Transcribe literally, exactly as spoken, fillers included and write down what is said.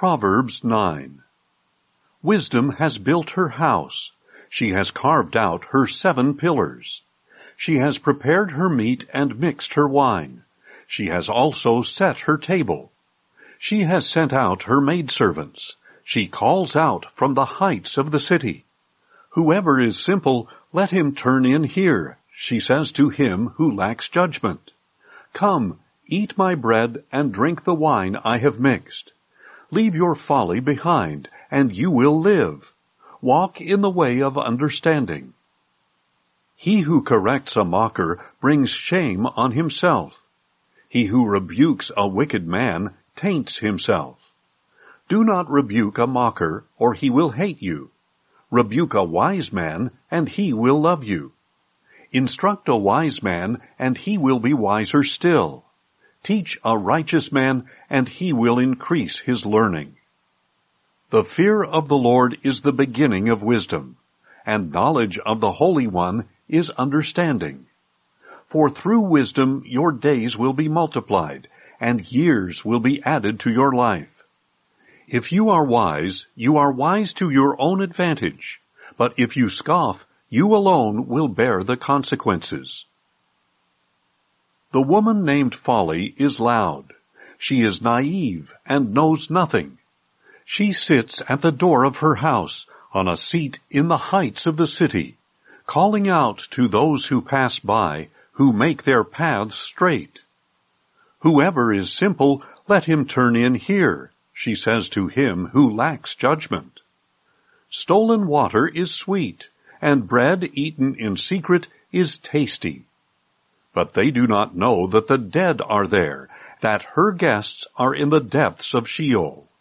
Proverbs nine. Wisdom has built her house. She has carved out her seven pillars. She has prepared her meat and mixed her wine. She has also set her table. She has sent out her maidservants. She calls out from the heights of the city. Whoever is simple, let him turn in here, she says to him who lacks judgment. Come, eat my bread and drink the wine I have mixed. Leave your folly behind, and you will live. Walk in the way of understanding. He who corrects a mocker brings shame on himself. He who rebukes a wicked man taints himself. Do not rebuke a mocker, or he will hate you. Rebuke a wise man, and he will love you. Instruct a wise man, and he will be wiser still. Teach a righteous man, and he will increase his learning. The fear of the Lord is the beginning of wisdom, and knowledge of the Holy One is understanding. For through wisdom your days will be multiplied, and years will be added to your life. If you are wise, you are wise to your own advantage, but if you scoff, you alone will bear the consequences. The woman named Folly is loud. She is naive and knows nothing. She sits at the door of her house, on a seat in the heights of the city, calling out to those who pass by, who make their paths straight. Whoever is simple, let him turn in here, she says to him who lacks judgment. Stolen water is sweet, and bread eaten in secret is tasty. But they do not know that the dead are there, that her guests are in the depths of Sheol.